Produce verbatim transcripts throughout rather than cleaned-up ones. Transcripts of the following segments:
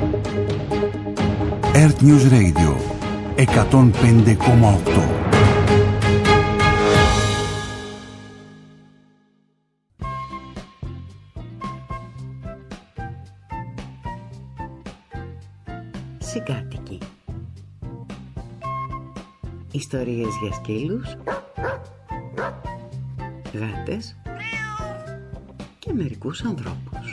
Earth News Radio εκατόν πέντε κόμμα οκτώ. Συγκάτοικοι. Ιστορίες για σκύλους, γάτες και μερικούς ανθρώπους.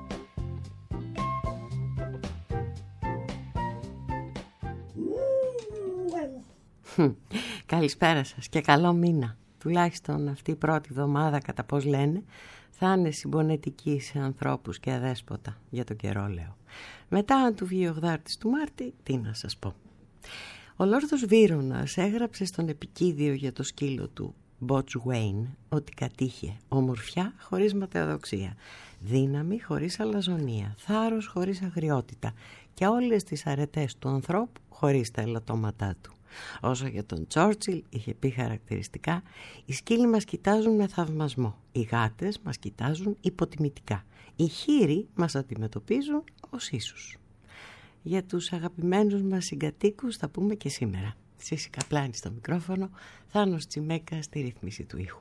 Καλησπέρα σας και καλό μήνα. Τουλάχιστον αυτή η πρώτη εβδομάδα, κατά πώς λένε, θα είναι συμπονετική σε ανθρώπους και αδέσποτα, για τον καιρό λέω. Μετά, αν του βγει ο γδάρτης του Μάρτη, τι να σας πω. Ο Λόρδος Βύρονας έγραψε στον επικίδιο για το σκύλο του Μποτσουέιν ότι κατήχε ομορφιά χωρίς ματαιοδοξία, δύναμη χωρίς αλαζονία, θάρρος χωρίς αγριότητα και όλες τις αρετές του ανθρώπου χωρίς τα ελαττώματά του. Όσο για τον Τσόρτσιλ είχε πει χαρακτηριστικά: οι σκύλοι μας κοιτάζουν με θαυμασμό, οι γάτες μας κοιτάζουν υποτιμητικά, οι χείροι μας αντιμετωπίζουν ως ίσους. Για τους αγαπημένους μας συγκατοίκους θα πούμε και σήμερα. Σύση Καπλάνη στο μικρόφωνο, Θάνος Τσιμέκα στη ρύθμιση του ήχου.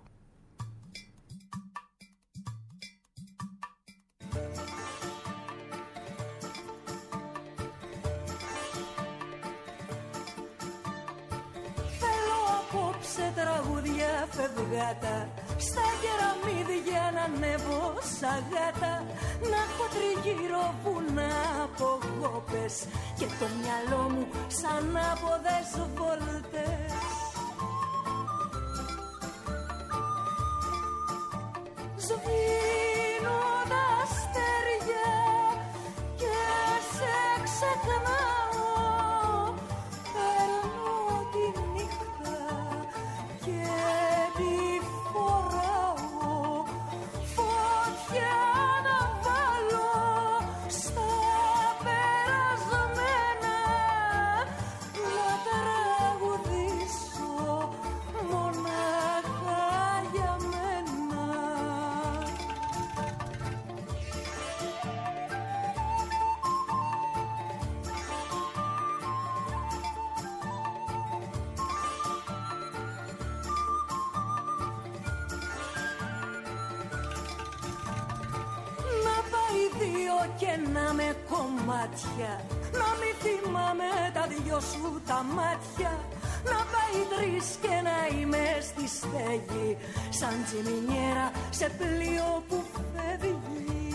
Θέλω απόψε τραγούδια φευγάτα, στα κεραμίδια να ανέβω σαν γάτα, να έχω τριγύρω βουνά από γόπες και το μυαλό μου σαν άποδες βόλτες. Σβήνω τα αστέρια και σε ξεχνάω, παίρνω τη νύχτα και τη φοράω, φωτιά να βάλω στα περασμένα, να τραγουδήσω μονάχα για μένα. Να πάει δύο και να με κομμάτια, να μην θυμάμαι τα δυο σου τα μάτια. Να πάει τρεις και να είμαι στη στέγη, σαν τσιμινιέρα σε πλοίο που φεύγει.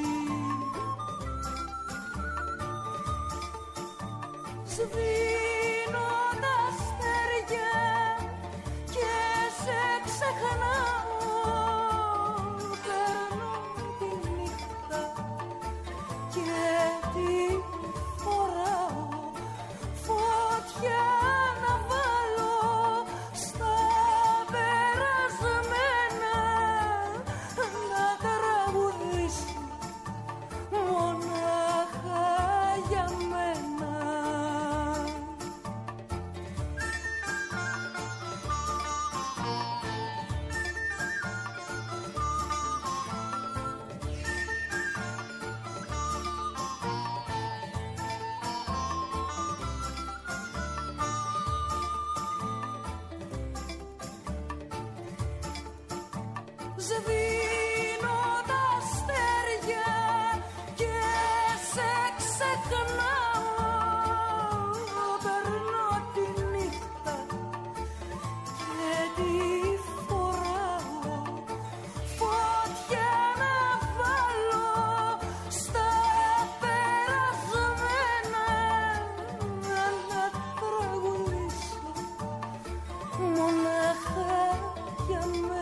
Σβήνω τα αστέρια και σε ξεχνάω, παίρνω τη νύχτα και τη φοράω, φωτιά να βάλω στα περασμένα, να τραγουδήσω μονάχα για μένα. Σβήνω τα αστέρια και σε ξεχνάω, παίρνω τη νύχτα και τη φοράω, φωτιά να βάλω στα περασμένα, να τραγουδήσω μονάχα για μένα.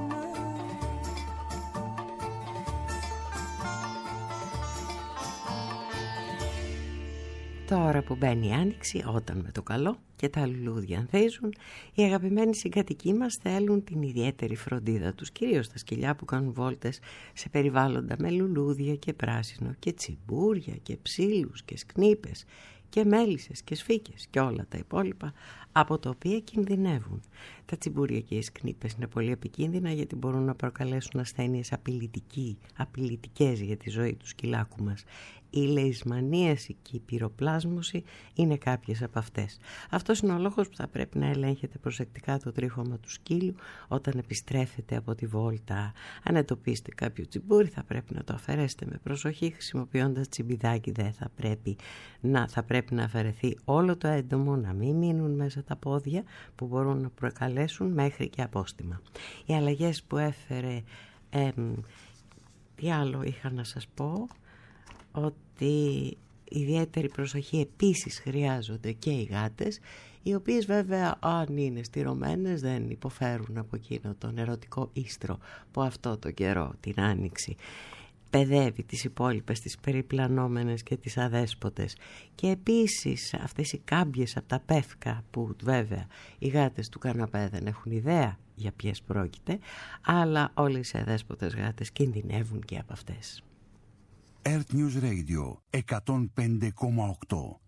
Τώρα που μπαίνει η άνοιξη, όταν με το καλό και τα λουλούδια ανθίζουν, οι αγαπημένοι συγκατοικοί μας θέλουν την ιδιαίτερη φροντίδα τους, κυρίως τα σκυλιά που κάνουν βόλτες σε περιβάλλοντα με λουλούδια και πράσινο και τσιμπούρια και ψήλους και σκνίπες και μέλισσες και σφίκες και όλα τα υπόλοιπα από τα οποία κινδυνεύουν. Τα τσιμπούρια και οι σκνίπες είναι πολύ επικίνδυνα γιατί μπορούν να προκαλέσουν ασθένειες απειλητικές για τη ζωή του σκυλάκου μας. Η λεϊσμανίαση και η πυροπλάσμωση είναι κάποιες από αυτές. Αυτός είναι ο λόγος που θα πρέπει να ελέγχετε προσεκτικά το τρίχωμα του σκύλου όταν επιστρέφετε από τη βόλτα. Αν εντοπίσετε κάποιο τσιμπούρι θα πρέπει να το αφαιρέσετε με προσοχή χρησιμοποιώντας τσιμπιδάκι. Δεν θα πρέπει να, θα πρέπει να αφαιρεθεί όλο το έντομο, να μην μείνουν μέσα τα πόδια που μπορούν να προκαλέσουν μέχρι και απόστημα. Οι αλλαγές που έφερε, ε, τι άλλο είχα να σας πω, ότι ιδιαίτερη προσοχή επίσης χρειάζονται και οι γάτες, οι οποίες βέβαια αν είναι στηρωμένες δεν υποφέρουν από εκείνο τον ερωτικό ίστρο που αυτό το καιρό, την άνοιξη, παιδεύει τις υπόλοιπες, τις περιπλανόμενες και τις αδέσποτες. Και επίσης αυτές οι κάμπιες από τα πεύκα που βέβαια οι γάτες του καναπέ δεν έχουν ιδέα για ποιες πρόκειται, αλλά όλες οι αδέσποτες γάτες κινδυνεύουν και από αυτές. Earth News Radio εκατόν πέντε κόμμα οκτώ.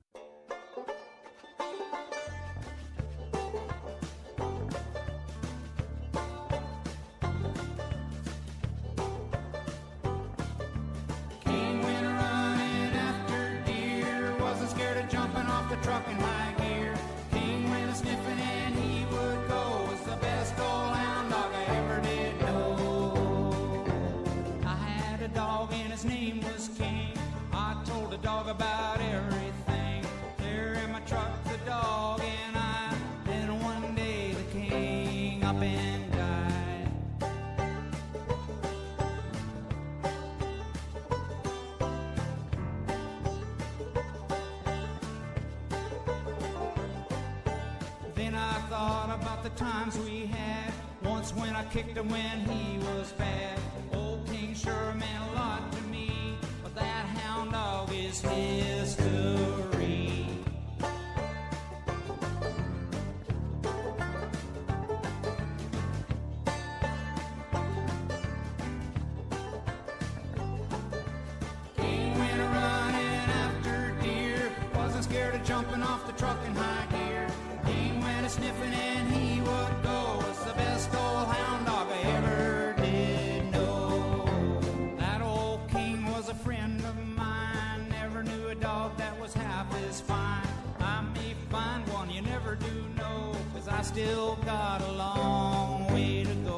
Jumping off the truck in high gear, he went a sniffing and he would go. It's the best old hound dog I ever did know. That old king was a friend of mine. Never knew a dog that was half as fine. I may find one, you never do know, 'cause I still got a long way to go.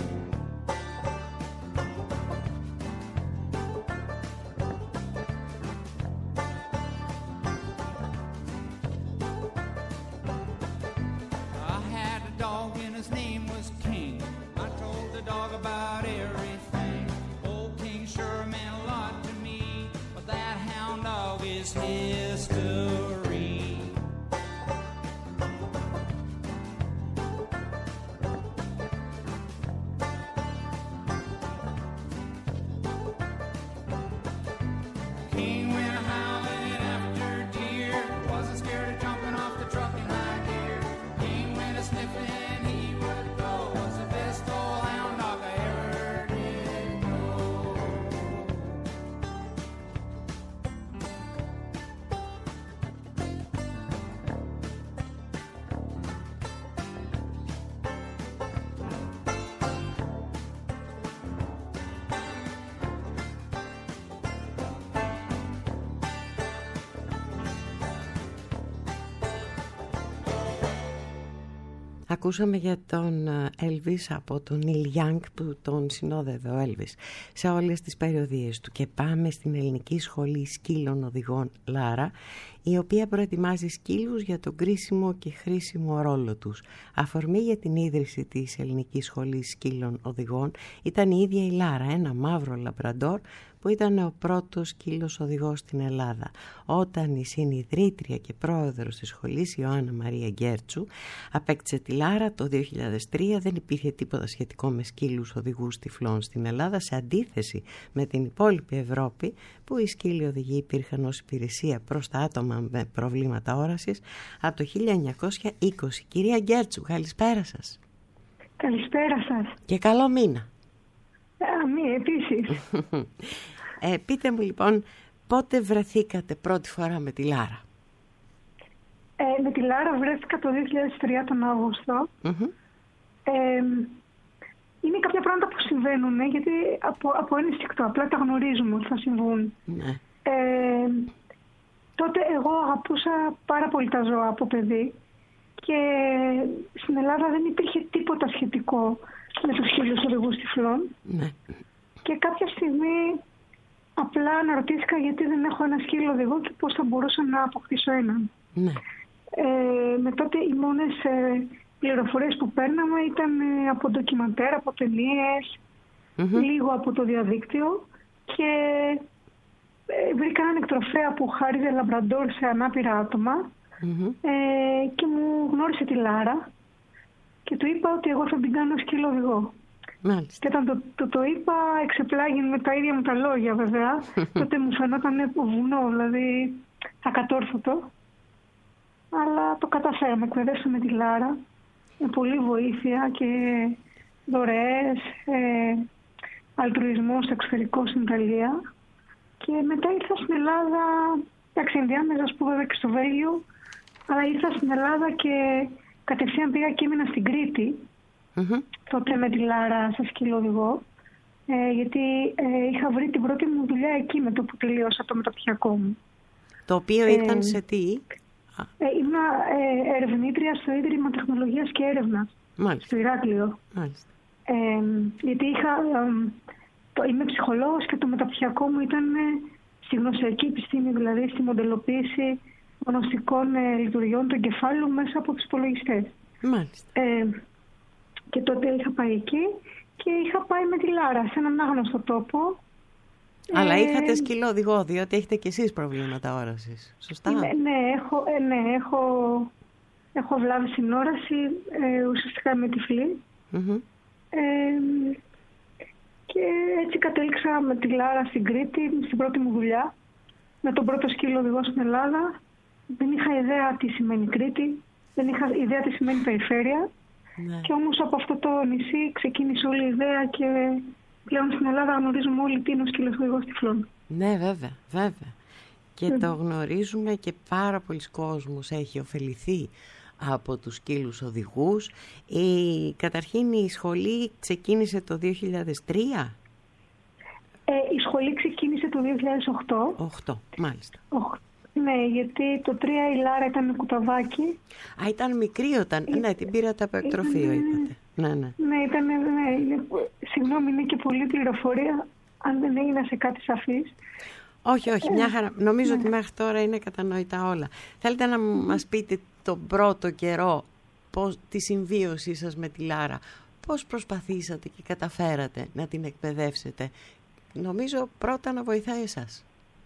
His name was King. I told the dog about everything. Old King sure meant a lot to me, but that hound dog is history. King went howling after deer, wasn't scared of jumping off the truck in high gear. King went a sniffing. Ακούσαμε για τον Elvis από τον Neil Young που τον συνόδευε ο Elvis σε όλες τις περιοδίες του. Και πάμε στην Ελληνική Σχολή Σκύλων Οδηγών Λάρα, η οποία προετοιμάζει σκύλους για τον κρίσιμο και χρήσιμο ρόλο τους. Αφορμή για την ίδρυση της Ελληνικής Σχολής Σκύλων Οδηγών ήταν η ίδια η Λάρα, ένα μαύρο λαμπραντόρ που ήταν ο πρώτος σκύλος οδηγός στην Ελλάδα. Όταν η συνιδρύτρια και πρόεδρος της σχολής, η Ιωάννα Μαρία Γκέρτσου, απέκτησε τη Λάρα το δύο χιλιάδες τρία, δεν υπήρχε τίποτα σχετικό με σκύλους οδηγούς τυφλών στην Ελλάδα, σε αντίθεση με την υπόλοιπη Ευρώπη, που οι σκύλοι οδηγοί υπήρχαν ως υπηρεσία προς τα άτομα με προβλήματα όρασης από το χίλια εννιακόσια είκοσι. Κυρία Γκέρτσου, καλησπέρα σας. Καλησπέρα σας. Και καλό μήνα. Αμήν, επίσης. ε, πείτε μου λοιπόν, πότε βρεθήκατε πρώτη φορά με τη Λάρα? Ε, με τη Λάρα βρέθηκα το δύο χιλιάδες τρία τον Αύγουστο. Mm-hmm. Ε, είναι κάποια πράγματα που συμβαίνουν, γιατί από, από ένστικτο απλά τα γνωρίζουμε ότι θα συμβούν. Ναι. Ε, τότε εγώ αγαπούσα πάρα πολύ τα ζώα από παιδί και στην Ελλάδα δεν υπήρχε τίποτα σχετικό με τους σκύλους οδηγούς τυφλών. Ναι. Και κάποια στιγμή απλά αναρωτήθηκα γιατί δεν έχω ένα σκύλο οδηγό και πώς θα μπορούσα να αποκτήσω έναν. Ναι. Ε, με τότε οι μόνες ε, πληροφορίες που παίρναμε ήταν ε, από ντοκιμαντέρ, από ταινίες, mm-hmm. λίγο από το διαδίκτυο και ε, βρήκα έναν εκτροφέα που χάριζε λαμπραντόρ σε ανάπηρα άτομα mm-hmm. ε, και μου γνώρισε τη Λάρα και του είπα ότι εγώ θα την κάνω σκύλο οδηγό. Μάλιστα. Και όταν το, το, το είπα, εξεπλάγει με τα ίδια μου τα λόγια βέβαια. Τότε μου φαινόταν βουνό, δηλαδή ακατόρθωτο. Αλλά το καταφέραμε, εκπαιδεύσαμε τη Λάρα με πολλή βοήθεια και δωρεές, ε, αλτρουισμό στο εξωτερικό στην Ιταλία. Και μετά ήρθα στην Ελλάδα, εντάξει, ενδιάμεσα σπούδαζα και στο Βέλγιο, αλλά ήρθα στην Ελλάδα και κατευθείαν πήγα και έμεινα στην Κρήτη. Mm-hmm. Τότε με τη Λάρα σε σκύλο οδηγό, ε, γιατί ε, είχα βρει την πρώτη μου δουλειά εκεί με το που τελείωσα το μεταπτυχιακό μου. Το οποίο ε, ήταν σε τι? Ε, ήμουν ε, ερευνήτρια στο Ίδρυμα Τεχνολογίας και Έρευνας. Μάλιστα. Στο Ηράκλειο. Μάλιστα. Ε, γιατί είχα, ε, το, είμαι ψυχολόγος και το μεταπτυχιακό μου ήταν ε, στη γνωσιακή επιστήμη, δηλαδή στη μοντελοποίηση γνωστικών ε, λειτουργιών του εγκεφάλου μέσα από τους υπολογιστές. Μάλιστα. Ε, Και τότε είχα πάει εκεί και είχα πάει με τη Λάρα σε έναν άγνωστο τόπο. Αλλά ε, είχατε σκύλο οδηγό, διότι έχετε κι εσείς προβλήματα όρασης. Σωστά. Ναι, ναι, έχω, ε, ναι, έχω, έχω βλάβη στην όραση, ε, ουσιαστικά είμαι τυφλή. Mm-hmm. Ε, και έτσι κατέληξα με τη Λάρα στην Κρήτη, στην πρώτη μου δουλειά, με τον πρώτο σκύλο οδηγό στην Ελλάδα. Δεν είχα ιδέα τι σημαίνει Κρήτη, δεν είχα ιδέα τι σημαίνει περιφέρεια. Ναι. Και όμως από αυτό το νησί ξεκίνησε όλη η ιδέα και πλέον στην Ελλάδα γνωρίζουμε όλοι τι είναι ο σκύλος οδηγός τυφλών. Ναι, βέβαια, βέβαια. Και mm. το γνωρίζουμε και πάρα πολλοί κόσμος έχει ωφεληθεί από τους σκύλους οδηγούς. Η, καταρχήν η σχολή ξεκίνησε το δύο χιλιάδες τρία. Ε, η σχολή ξεκίνησε το δύο χιλιάδες οκτώ. οκτώ, μάλιστα. Oh. Ναι, γιατί το τρία η Λάρα ήταν κουταβάκι. Α, ήταν μικρή όταν... Ε, ναι, την πήρατε από εκτροφείο, είπατε. Ναι, ναι. Ναι, ήταν... Ναι, συγγνώμη, είναι και πολλή πληροφορία, αν δεν έγινε σε κάτι σαφής. Όχι, όχι, μια χαρά. Νομίζω ναι. ότι μέχρι τώρα είναι κατανοητά όλα. Θέλετε να μας πείτε τον πρώτο καιρό πώς, τη συμβίωσή σας με τη Λάρα. Πώς προσπαθήσατε και καταφέρατε να την εκπαιδεύσετε. Νομίζω πρώτα να βοηθάει εσάς.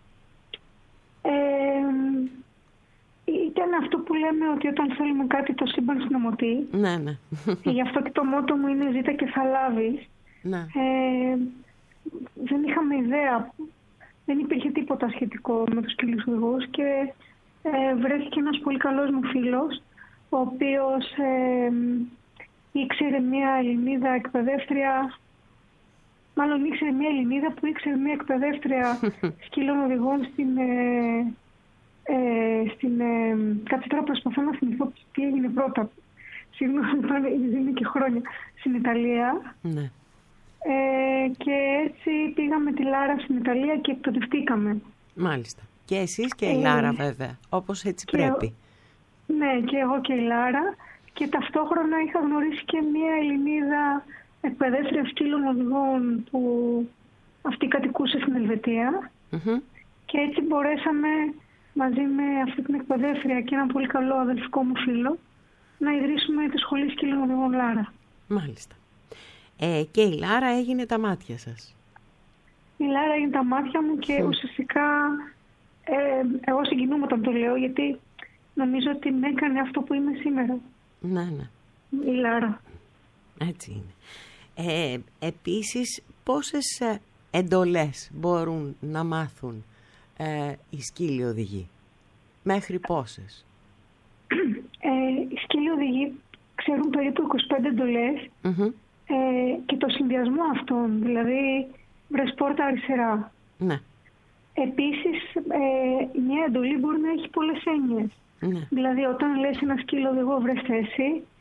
Ε, ήταν αυτό που λέμε ότι όταν θέλουμε κάτι το σύμπαν συνομωτεί. Ναι, ναι. Και γι' αυτό και το μότο μου είναι ζήτα και θα λάβεις. Ναι. Ε, δεν είχαμε ιδέα, δεν υπήρχε τίποτα σχετικό με τους σκύλους οδηγούς και ε, βρέθηκε ένας πολύ καλός μου φίλος, ο οποίος ε, ήξερε μια Ελληνίδα εκπαιδεύτρια. Μάλλον ήξερε μια Ελληνίδα που ήξερε μια εκπαιδεύτρια σκύλων οδηγών στην... Ε, ε, στην ε, κάτι τώρα προσπαθώ να θυμηθώ τι έγινε πρώτα. Συγγνώμη, είναι και χρόνια. Στην Ιταλία. Ναι. Ε, και έτσι πήγαμε τη Λάρα στην Ιταλία και εκπαιδευτήκαμε. Μάλιστα. Και εσείς και η Λάρα ε, βέβαια. Όπως έτσι πρέπει. Εγώ, ναι, και εγώ και η Λάρα. Και ταυτόχρονα είχα γνωρίσει και μια Ελληνίδα εκπαιδεύτρια σκύλων οδηγών που αυτή κατοικούσε στην Ελβετία. Mm-hmm. Και έτσι μπορέσαμε μαζί με αυτή την εκπαιδεύτρια και έναν πολύ καλό αδελφικό μου φίλο να ιδρύσουμε τη σχολή σκύλων οδηγών Λάρα. Μάλιστα. Ε, και η Λάρα έγινε τα μάτια σας. Η Λάρα έγινε τα μάτια μου και mm. ουσιαστικά ε, εγώ συγκινούμαι όταν το λέω, γιατί νομίζω ότι με έκανε αυτό που είμαι σήμερα. Ναι, ναι. Η Λάρα. Έτσι είναι. Ε, επίσης, πόσες εντολές μπορούν να μάθουν ε, οι σκύλοι οδηγοί? Μέχρι πόσες? Ε, οι σκύλοι οδηγοί ξέρουν περίπου είκοσι πέντε εντολές. Mm-hmm. Ε, και το συνδυασμό αυτών, δηλαδή βρες πόρτα αριστερά. Ναι. Επίσης, ε, μια εντολή μπορεί να έχει πολλές έννοιες. Ναι. Δηλαδή, όταν λες ένα σκύλο οδηγό βρες θέση,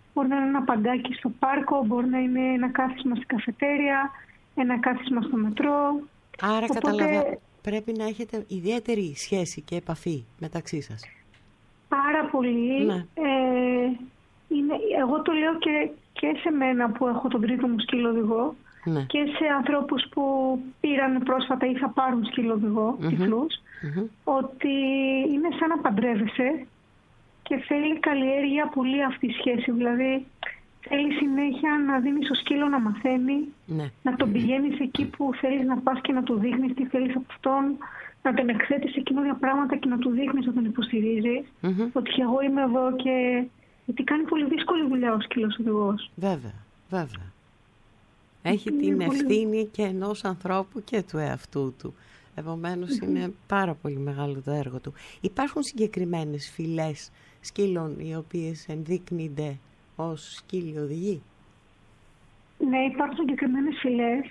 Μπορεί να είναι ένα παγκάκι στο πάρκο, μπορεί να είναι ένα κάθισμα στην καφετέρια, ένα κάθισμα στο μετρό. Άρα Οπότε... καταλαβαίνω, πρέπει να έχετε ιδιαίτερη σχέση και επαφή μεταξύ σας. Πάρα πολύ. Ναι. Ε, είναι, εγώ το λέω και, και σε μένα που έχω τον τρίτο μου σκύλο οδηγό, ναι. και σε ανθρώπους που πήραν πρόσφατα ή θα πάρουν σκύλο οδηγό, mm-hmm. τυφλούς, Mm-hmm. ότι είναι σαν να παντρεύεσαι και θέλει καλλιέργεια πολύ αυτή η σχέση. Δηλαδή θέλει συνέχεια να δίνεις στο σκύλο να μαθαίνει, ναι. να τον πηγαίνεις εκεί που θέλεις να πας και να του δείχνεις τι θέλεις από αυτόν, να τον εκθέτεις σε καινούργια πράγματα και να του δείχνεις, να τον υποστηρίζεις, mm-hmm. ότι και εγώ είμαι εδώ και... Γιατί κάνει πολύ δύσκολη δουλειά ο σκύλος οδηγός. Βέβαια, βέβαια. Έχει Είναι την πολύ... ευθύνη και ενός ανθρώπου και του εαυτού του. Επομένως mm-hmm. είναι πάρα πολύ μεγάλο το έργο του. Υπάρχουν συγκεκριμένες φυλές σκύλων οι οποίες ενδείκνυνται ως σκύλοι οδηγοί? Ναι, υπάρχουν συγκεκριμένες φυλές.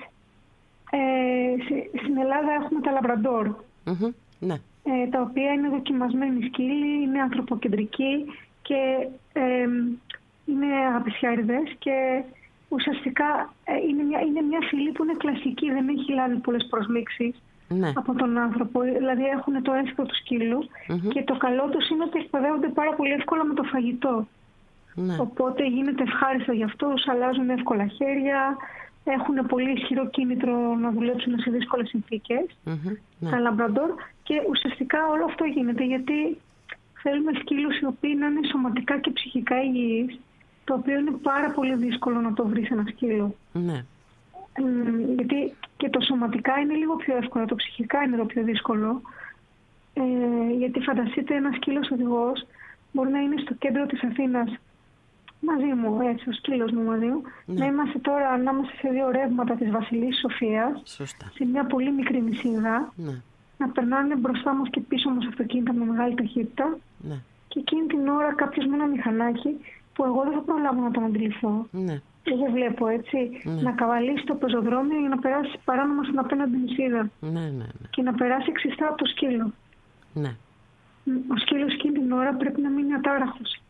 Ε, στην Ελλάδα έχουμε τα λαμπραντόρ, mm-hmm. ναι. ε, τα οποία είναι δοκιμασμένοι σκύλοι, είναι ανθρωποκεντρικοί και ε, είναι αγαπησιάριδες και ουσιαστικά ε, είναι, μια, είναι μια φυλή που είναι κλασική, δεν έχει λάβει πολλές προσμίξεις ναι. από τον άνθρωπο. Δηλαδή έχουν το ένστικτο του σκύλου mm-hmm. και το καλό τους είναι ότι εκπαιδεύονται πάρα πολύ εύκολα με το φαγητό. Ναι. Οπότε γίνεται ευχάριστο για αυτούς, αλλάζουν εύκολα χέρια, έχουν πολύ ισχυρό κίνητρο να δουλέψουν σε δύσκολες συνθήκες, mm-hmm. ναι. τα λαμπραντόρ, και ουσιαστικά όλο αυτό γίνεται γιατί θέλουμε σκύλους οι οποίοι να είναι σωματικά και ψυχικά υγιείς, το οποίο είναι πάρα πολύ δύσκολο να το βρεις ένα σκύλο. Ναι. Mm, γιατί και το σωματικά είναι λίγο πιο εύκολο, το ψυχικά είναι το πιο δύσκολο. Ε, γιατί φανταστείτε ένα σκύλος οδηγός μπορεί να είναι στο κέντρο της Αθήνας μαζί μου, έτσι, ο σκύλος μου μαζί μου, ναι. να είμαστε τώρα ανάμεσα σε δύο ρεύματα της Βασιλής Σοφίας, σωστά. σε μια πολύ μικρή νησίδα, ναι. να περνάνε μπροστά μας και πίσω μας αυτοκίνητα με μεγάλη ταχύτητα, ναι. και εκείνη την ώρα κάποιος με ένα μηχανάκι που εγώ δεν θα προλάβω να τον αντιληφθώ. Ναι. Δεν βλέπω, έτσι, ναι. να καβαλήσει το πεζοδρόμιο για να περάσει παράνομα στην απέναντι νησίδα. Ναι, ναι, ναι. Και να περάσει ξιστά από το σκύλο. Ναι. Ο σκύλος εκείνη την ώρα πρέπει να μείνει ατάραχος.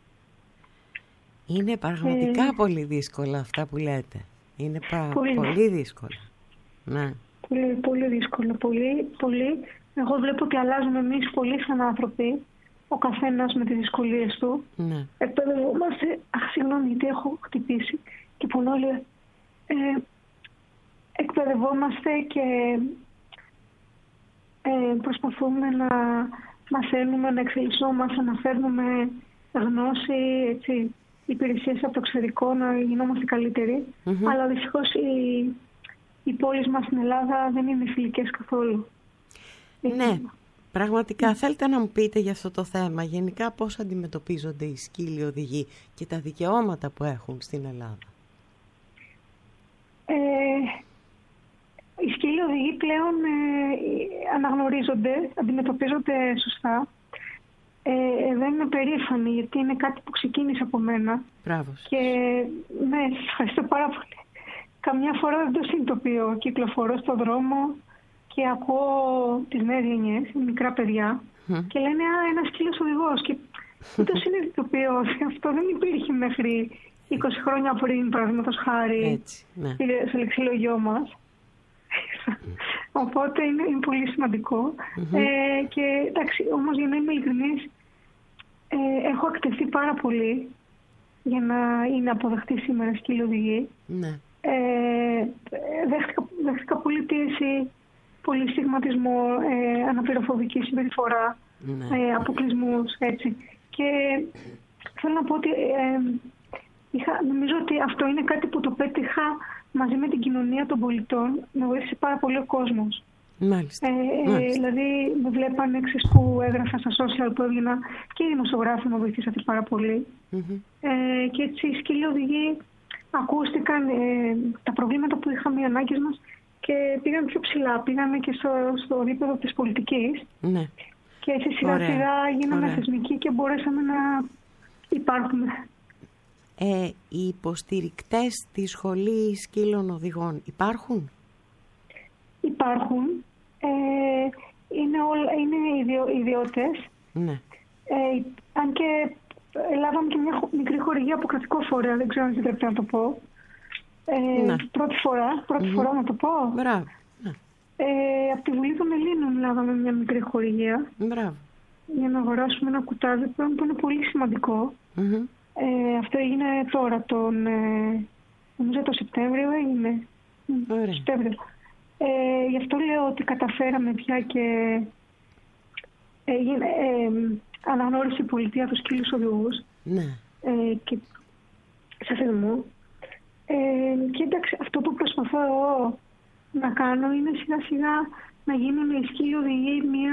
Είναι πραγματικά ε... πολύ δύσκολα αυτά που λέτε. Είναι πρα... πολύ, πολύ δύσκολα. Ναι. Πολύ, πολύ δύσκολο. Πολύ, πολύ. Εγώ βλέπω ότι αλλάζουμε εμείς πολύ σαν άνθρωποι. Ο καθένας με τις δυσκολίες του. Ναι. Εκπαιδευόμαστε. Αχ, συγγνώμη, γιατί έχω χτυπήσει και πονώ λίγο. Ε, εκπαιδευόμαστε και ε, προσπαθούμε να μαθαίνουμε, να εξελισσόμαστε, να φέρνουμε γνώση, έτσι, υπηρεσίες από το εξωτερικό, να γινόμαστε καλύτεροι. Mm-hmm. Αλλά δυστυχώς οι, οι πόλεις μας στην Ελλάδα δεν είναι φιλικές καθόλου. Ναι. Πραγματικά, θέλετε να μου πείτε για αυτό το θέμα, γενικά πώς αντιμετωπίζονται οι σκύλοι οδηγοί και τα δικαιώματα που έχουν στην Ελλάδα? Ε, οι σκύλοι οδηγοί πλέον ε, αναγνωρίζονται, αντιμετωπίζονται σωστά. Ε, δεν είμαι περήφανη, γιατί είναι κάτι που ξεκίνησε από μένα. Μπράβο. Και ναι, σας ευχαριστώ πάρα πολύ. Καμιά φορά δεν το συνειδητοποιώ. Κυκλοφορώ στον δρόμο και ακούω τις νέες γενιές, μικρά παιδιά, mm. και λένε «Α, ένα σκύλος οδηγός». Και δεν το συνειδητοποιώ. Αυτό δεν υπήρχε μέχρι είκοσι χρόνια πριν, παραδείγματος χάρη, έτσι, ναι. στο λεξιλογιό μας. Mm. Οπότε είναι, είναι πολύ σημαντικό. Mm-hmm. Ε, και εντάξει, όμως για να είμαι ειλικρινής, ε, έχω ακτευτεί πάρα πολύ για να είναι αποδεχτή σήμερα σκύλοι οδηγοί. Ναι. Ε, δέχτηκα, δέχτηκα πολύ πίεση, πολύ στιγματισμό, ε, αναπηροφοβική συμπεριφορά, ναι. ε, αποκλεισμούς, έτσι. Και θέλω να πω ότι ε, είχα, νομίζω ότι αυτό είναι κάτι που το πέτυχα μαζί με την κοινωνία των πολιτών. Με βοήθησε πάρα πολύ ο κόσμος. Μάλιστα. Ε, Μάλιστα. Δηλαδή με βλέπανε εξής που έγραφα στα social που έβγαινα, και οι δημοσιογράφοι με βοηθήσατε πάρα πολύ. Mm-hmm. Ε, και έτσι οι σκύλοι οδηγοί ακούστηκαν, ε, τα προβλήματα που είχαμε, οι ανάγκες μας, και πήγαν πιο ψηλά, πήγαν και στο, στο επίπεδο της πολιτικής. Ναι. Και έτσι σιγά σιγά γίναμε θεσμικοί και μπορέσαμε να υπάρχουμε. Ε, οι υποστηρικτές στη σχολή σκύλων οδηγών υπάρχουν? Υπάρχουν. Ε, είναι, όλα, είναι ιδιο, ιδιώτες. Ναι. Ε, αν και λάβαμε και μια μικρή χορηγία από κρατικό φορέα, δεν ξέρω αν επιτρέπεται να το πω. Ε, ναι. Πρώτη φορά, πρώτη mm-hmm. φορά να το πω. Μπράβο. Ε, από τη Βουλή των Ελλήνων λάβαμε μια μικρή χορηγία. Μπράβο. Για να αγοράσουμε ένα κουτάδι που είναι πολύ σημαντικό. Mm-hmm. Ε, αυτό έγινε τώρα, τον, ε, νομίζω το Σεπτέμβριο έγινε. Ωραία. Σεπτέμβριο. Ε, γι' αυτό λέω ότι καταφέραμε πια και έγινε, ε, αναγνώρισε η πολιτεία τους σκύλους οδηγούς. Ναι. Ε, και σε θεσμό. Ε, και εντάξει, αυτό που προσπαθώ εγώ να κάνω είναι σιγά σιγά να γίνουν οι σκύλοι οδηγοί μια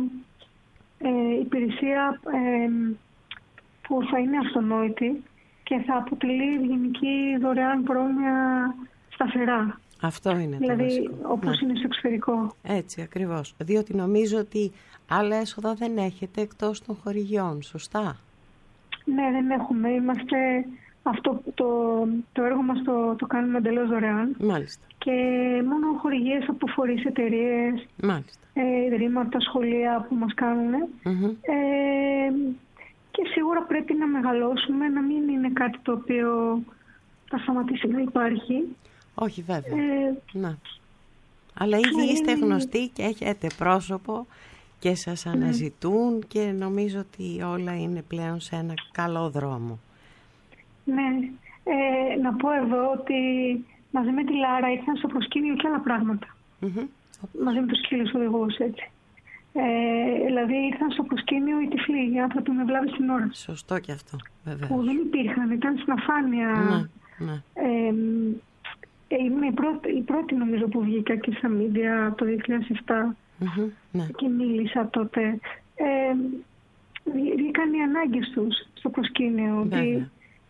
ε, υπηρεσία ε, που θα είναι αυτονόητη και θα αποτελεί ευγενική δωρεάν πρόνοια σταθερά. Αυτό είναι δηλαδή, το βασικό. όπως ναι. είναι στο εξωτερικό. Έτσι ακριβώς. Διότι νομίζω ότι άλλα έσοδα δεν έχετε εκτός των χορηγιών, σωστά? Ναι, δεν έχουμε. Είμαστε... Αυτό το, το έργο μας το, το κάνουμε εντελώς δωρεάν. Μάλιστα. Και μόνο χορηγίες από φορείς, εταιρείες, ε, ιδρύματα, σχολεία που μας κάνουν. Mm-hmm. Ε, και σίγουρα πρέπει να μεγαλώσουμε, να μην είναι κάτι το οποίο θα σταματήσει να υπάρχει. Όχι βέβαια. Ε, να. Αλλά ήδη ε, είστε γνωστοί και έχετε πρόσωπο και σας αναζητούν ναι. και νομίζω ότι όλα είναι πλέον σε ένα καλό δρόμο. Ναι. Ε, να πω εδώ ότι μαζί με τη Λάρα ήρθαν στο προσκήνιο και άλλα πράγματα. Mm-hmm. Μαζί με τους σκύλους οδηγούς, έτσι. Ε, δηλαδή ήρθαν στο προσκήνιο οι τυφλοί, οι άνθρωποι με βλάβη στην ώρα. Σωστό και αυτό, βέβαια. Που δεν υπήρχαν, ήταν στην αφάνεια. Ναι, ναι. Ε, ε, είμαι η πρώτη, η πρώτη νομίζω που βγήκα και στα μίντια το δύο χιλιάδες επτά mm-hmm, ναι. και μίλησα τότε. Ε, βγήκαν οι ανάγκες τους στο προσκήνιο. Ότι,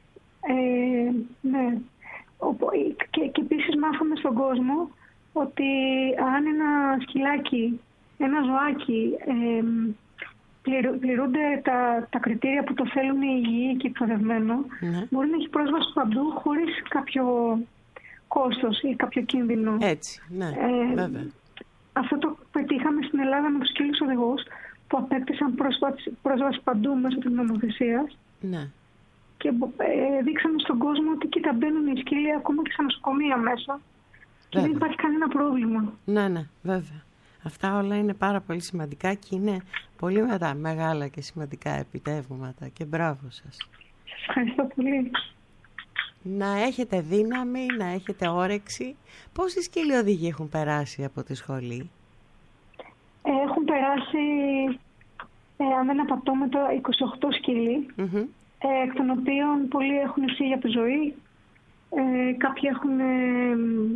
ε, ναι. Και, και επίσης μάθαμε στον κόσμο ότι αν ένα σκυλάκι, ένα ζωάκι ε, πληρούνται τα, τα κριτήρια που το θέλουν υγιή και εκπαιδευμένο, ναι. μπορεί να έχει πρόσβαση παντού χωρίς κάποιο κόστος ή κάποιο κίνδυνο. Έτσι, ναι, ε, βέβαια. Αυτό το πετύχαμε στην Ελλάδα με τους σκύλους οδηγούς που απέκτησαν πρόσβαση, πρόσβαση παντού μέσω της νομοθεσίας. Ναι. Και ε, δείξαμε στον κόσμο ότι κοίτα μπαίνουν οι σκύλοι ακόμα και στα νοσοκομεία μέσα. Και βέβαια. Δεν υπάρχει κανένα πρόβλημα. Ναι, ναι, βέβαια. Αυτά όλα είναι πάρα πολύ σημαντικά και είναι πολύ μετά μεγάλα και σημαντικά επιτεύγματα και μπράβο σας. Σας ευχαριστώ πολύ. Να έχετε δύναμη, να έχετε όρεξη. Πόσοι σκύλοι οδηγοί έχουν περάσει από τη σχολή? Ε, έχουν περάσει, ε, αν δεν απατώμετο, είκοσι οκτώ σκύλοι. Mm-hmm. Ε, εκ των οποίων πολλοί έχουν φύγει από τη ζωή. Ε, κάποιοι έχουν... Ε,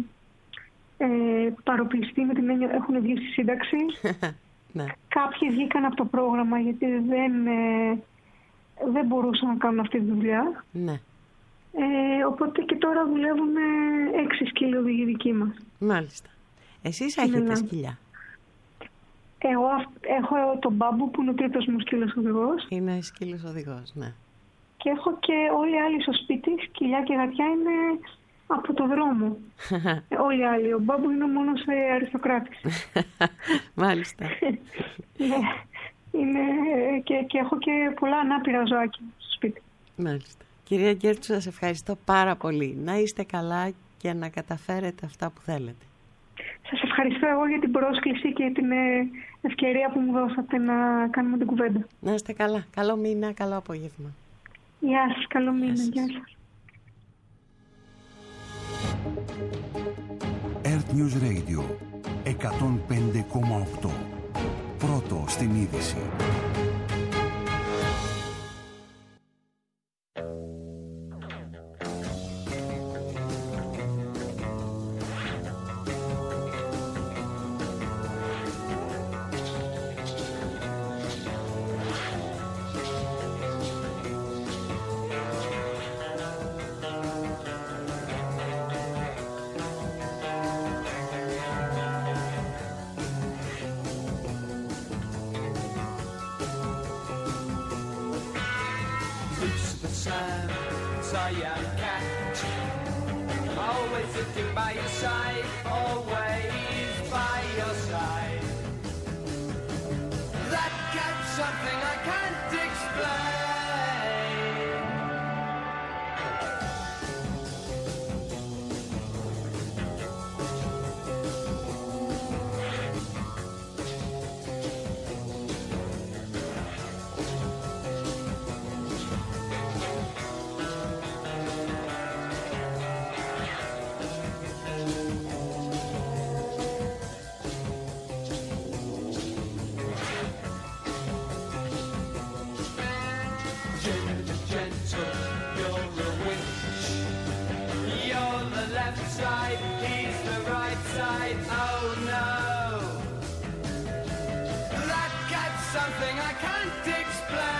Ε, παροπληστεί με την έννοια έχουν βγει στη σύνταξη. Ναι. Κάποιοι βγήκαν από το πρόγραμμα γιατί δεν, ε, δεν μπορούσαν να κάνουν αυτή τη δουλειά. Ναι. Ε, οπότε και τώρα δουλεύουν έξι σκύλοι οδηγοί δικοί μας. Μάλιστα. Εσείς έχετε ναι. σκυλιά? Εγώ έχω τον Μπάμπου που είναι ο τρίτος μου σκύλος οδηγός. Είναι σκύλος οδηγός, ναι. Και έχω και όλοι οι άλλοι στο σπίτι, σκυλιά και γατιά είναι... από το δρόμο. Όλοι οι άλλοι. Ο Μπάμπου είναι ο μόνος αριστοκράτης. Μάλιστα. Ναι. Είναι, και, και έχω και πολλά ανάπηρα ζωάκια στο σπίτι. Μάλιστα. Κυρία Γκέρτσου, σας ευχαριστώ πάρα πολύ. Να είστε καλά και να καταφέρετε αυτά που θέλετε. Σας ευχαριστώ εγώ για την πρόσκληση και την ευκαιρία που μου δώσατε να κάνουμε την κουβέντα. Να είστε καλά. Καλό μήνα, καλό απόγευμα. Γεια σας, καλό μήνα. Γεια σας. Γεια σας. Earth News Radio εκατόν πέντε κόμμα οκτώ. Πρώτο στην είδηση. Something I can't explain. something I can't explain.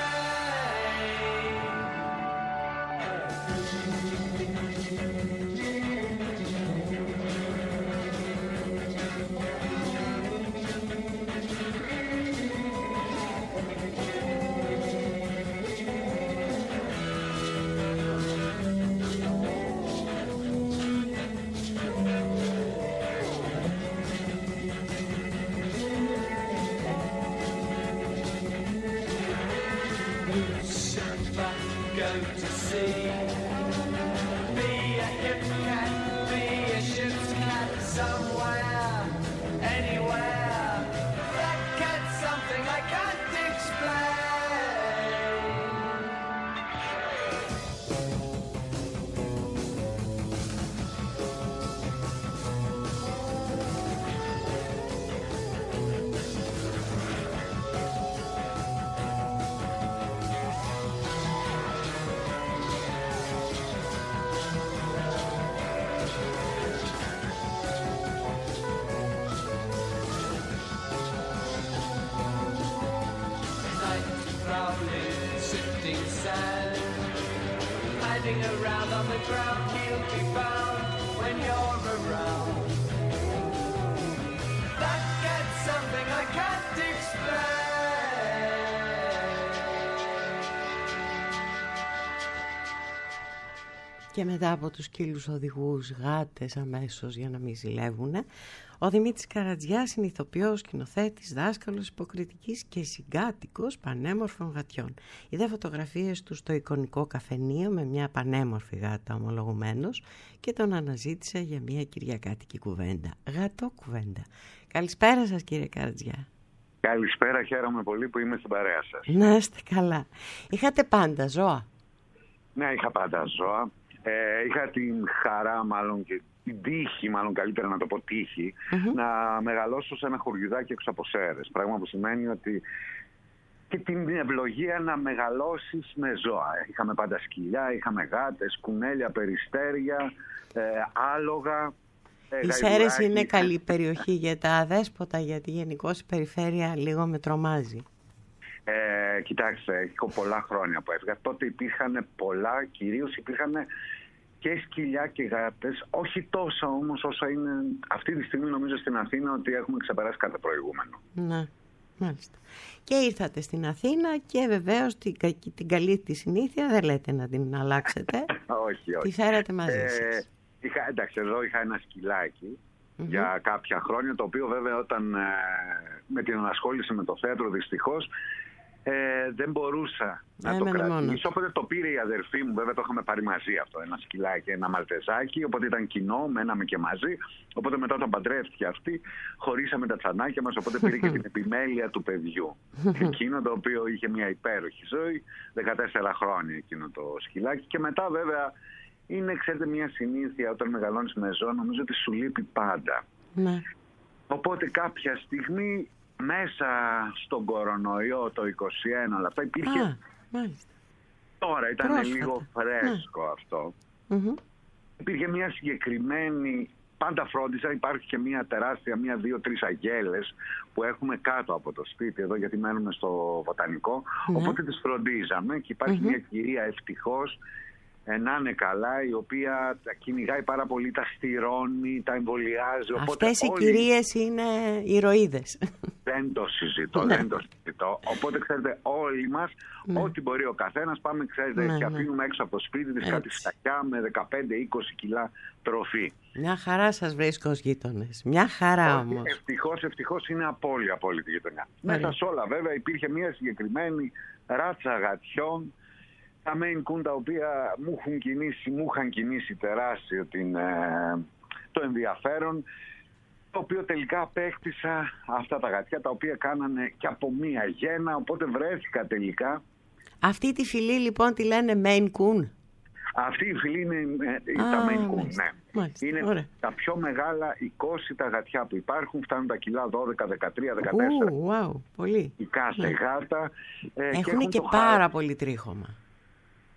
Around on the ground, he'll be found when you're around. That gets something I can't explain. Και μετά από τους σκύλους οδηγούς, γάτες αμέσως για να μην ζηλεύουνε, ο Δημήτρης Καρατζιάς είναι ηθοποιός, σκηνοθέτης, δάσκαλος υποκριτικής και συγκάτοικος πανέμορφων γατιών. Είδα φωτογραφίες του στο εικονικό καφενείο με μια πανέμορφη γάτα ομολογουμένως και τον αναζήτησα για μια κυριακάτικη κουβέντα. Γατό κουβέντα. Καλησπέρα σας κύριε Καρατζιά. Καλησπέρα, χαίρομαι πολύ που είμαι στην παρέα σας. Να είστε καλά. Είχατε πάντα ζώα? Ναι, είχα πάντα ζώα. Ε, είχα την χαρά μάλλον και την τύχη, μάλλον καλύτερα να το πω τύχη, mm-hmm. να μεγαλώσω σε ένα χωριουδάκι έξω από Σέρρες. Πράγμα που σημαίνει ότι και την ευλογία να μεγαλώσεις με ζώα. Είχαμε πάντα σκυλιά, είχαμε γάτες, κουνέλια, περιστέρια, ε, άλογα. Ε, Οι Σέρρες είναι καλή περιοχή για τα αδέσποτα, γιατί γενικώς η περιφέρεια λίγο με τρομάζει. Ε, κοιτάξτε, έχω πολλά χρόνια που έφυγα. Τότε υπήρχαν πολλά, κυρίως υπήρχαν και σκυλιά και γάτες, όχι τόσα όμως όσο είναι αυτή τη στιγμή νομίζω στην Αθήνα, ότι έχουμε ξεπεράσει κάθε προηγούμενο. Ναι, μάλιστα. Και ήρθατε στην Αθήνα και βεβαίως την, την καλή τη συνήθεια δεν λέτε να την αλλάξετε. όχι, όχι. Τη φέρατε μαζί ε, σας. Είχα, εντάξει, εδώ είχα ένα σκυλάκι mm-hmm. για κάποια χρόνια, το οποίο βέβαια όταν ε, με την ανασχόληση με το θέατρο δυστυχώς Ε, δεν μπορούσα να Έμενε το κρατήσω, οπότε το πήρε η αδερφή μου, βέβαια το είχαμε πάρει μαζί αυτό, ένα σκυλάκι, ένα μαλτεζάκι, οπότε ήταν κοινό, μέναμε και μαζί, οπότε μετά όταν παντρεύτηκε αυτή, χωρίσαμε τα τσανάκια μας, οπότε πήρε και την επιμέλεια του παιδιού. Εκείνο το οποίο είχε μια υπέροχη ζωή, δεκατέσσερα χρόνια εκείνο το σκυλάκι, και μετά βέβαια είναι, ξέρετε, μια συνήθεια όταν μεγαλώνεις με ζώα, νομίζω ότι σου λείπει πάντα. Ναι. Οπότε κάποια στιγμή μέσα στον κορονοϊό το είκοσι ένα, αλλά αυτά υπήρχε. Α, μάλιστα. Τώρα ήταν Πρόσφατα. λίγο φρέσκο ναι. αυτό. Mm-hmm. Υπήρχε μια συγκεκριμένη, πάντα φρόντιζα, υπάρχει και μια τεράστια, μια, δύο, τρεις αγέλες που έχουμε κάτω από το σπίτι εδώ, γιατί μένουμε στο Βοτανικό, ναι. οπότε τις φροντίζαμε και υπάρχει mm-hmm. μια κυρία ευτυχώς, να είναι καλά, η οποία τα κυνηγάει πάρα πολύ, τα στηρώνει, τα εμβολιάζει. Αυτές οι όλοι... κυρίες είναι ηρωίδες. Δεν το συζητώ, ναι. δεν το συζητώ. Οπότε ξέρετε, όλοι μας, ναι. ό,τι μπορεί ο καθένας, πάμε, ξέρετε, ναι, και αφήνουμε ναι. έξω από το σπίτι της κάτι στακιά με δεκαπέντε είκοσι κιλά τροφή. Μια χαρά σας βρίσκω ως γείτονες. Μια χαρά όμως. Ευτυχώς, ευτυχώς είναι απόλυτη, απόλυτη γειτονιά. Μέσα σε όλα βέβαια υπήρχε μια συγκεκριμένη ράτσα γατιών, τα Maine Coon, τα οποία μου έχουν κινήσει, μου είχαν κινήσει τεράστιο την, ε, το ενδιαφέρον, το οποίο τελικά απέκτησα αυτά τα γατιά, τα οποία κάνανε και από μία γένα, οπότε βρέθηκα τελικά. Αυτή τη φυλή λοιπόν τη λένε Maine Coon. Αυτή η φυλή είναι ε, Α, τα Maine Coon, ναι. Μάλιστα, είναι ωραία. Τα πιο μεγάλα εικόσι γατιά που υπάρχουν, φτάνουν τα κιλά δώδεκα, δεκατρία, δεκατέσσερα. Ου, wow, πολύ. Η κάθε ναι. γάτα. Ε, έχουν και, και πάρα το... πολύ τρίχωμα.